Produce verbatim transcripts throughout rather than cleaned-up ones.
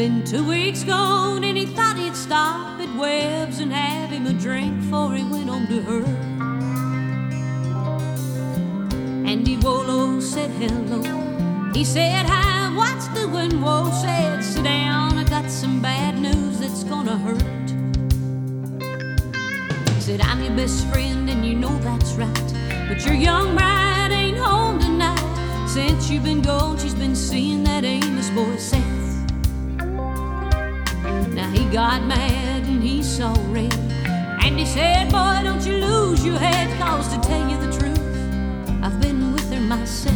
Been two weeks gone and he thought he'd stop at Webb's and have him a drink before he went on to her. Andy Wolo said hello. He said, hi, what's doing? Whoa, said, sit down, I got some bad news that's gonna hurt. He said, I'm your best friend and you know that's right, but your young bride ain't home tonight. Since you've been gone, she's been seeing that Amos boy, Seth. Now he got mad and he saw red, and he said, boy, don't you lose your head, cause to tell you the truth, I've been with her myself.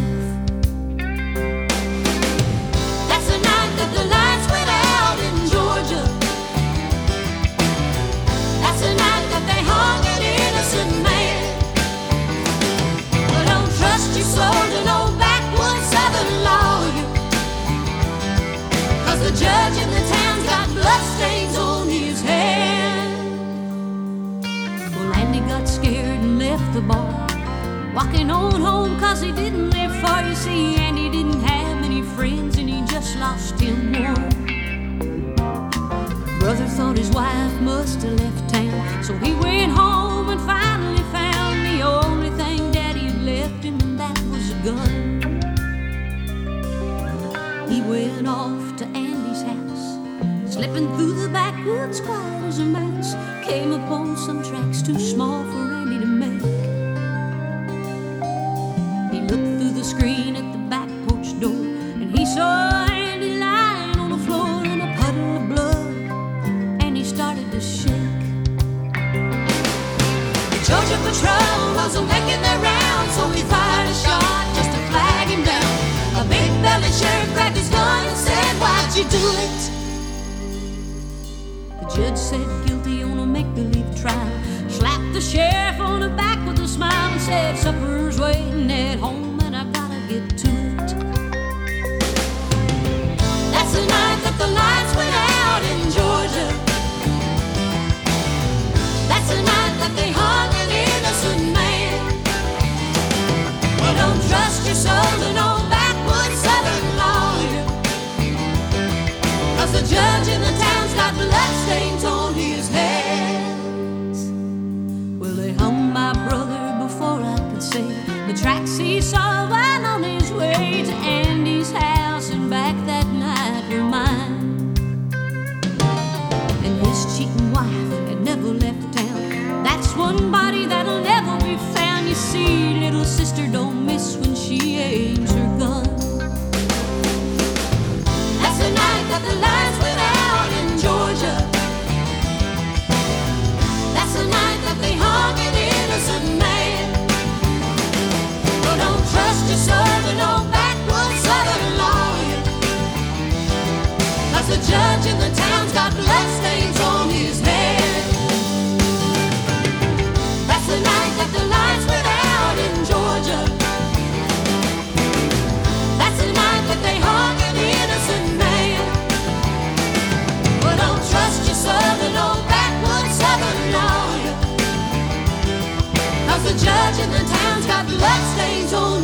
That's the night that the lights went out in Georgia. That's the night that they hung an innocent man. But don't trust your soul to no backwoods southern lawyer, cause the judge in the town's got bloodstains on his hand. Well, Andy got scared and left the bar, walking on home cause he didn't live far. You see, Andy didn't have many friends and he just lost him one. Brother thought his wife must have left town, so he went home and finally found the only thing Daddy had left him, and that was a gun. He went off to Andy's house, slipping through the backwoods quiet as a mouse, came upon some tracks too small for Andy to make. He looked through the screen at the back porch door, and he saw Andy lying on the floor in a puddle of blood, and he started to shake. The Georgia patrol wasn't making their round, so he fired a shot just to flag him down. A big-bellied sheriff grabbed his gun and said, why'd you do it? The judge said guilty on a make-believe trial, slapped the sheriff on the back with a smile and said, supper's waiting at home and I gotta get to it. That's the night that the lights went out in Georgia. That's the night that they hung an innocent man. Well, don't trust your soul to no backwoods southern lawyer, cause the judge in the town's got bloodstains on his hands. Well, they hung my brother before I could say the tracks he saw while on his way to Andy's house and back that night were mine. And his cheating wife had never left town. That's one body that'll never be found. You see, little sister don't miss when she aims her gun. That's the night that the lights went out in Georgia. That's the night that they hung an innocent man. Well, don't trust your soul to no backwoods southern lawyer, cause the judge in the town's got bloodstains on his head. That's the night that the lights went out in Georgia. That's the night that they hung an innocent man. Well, don't trust your soul to no backwoods southern lawyer, cause the judge in the town's got bloodstains on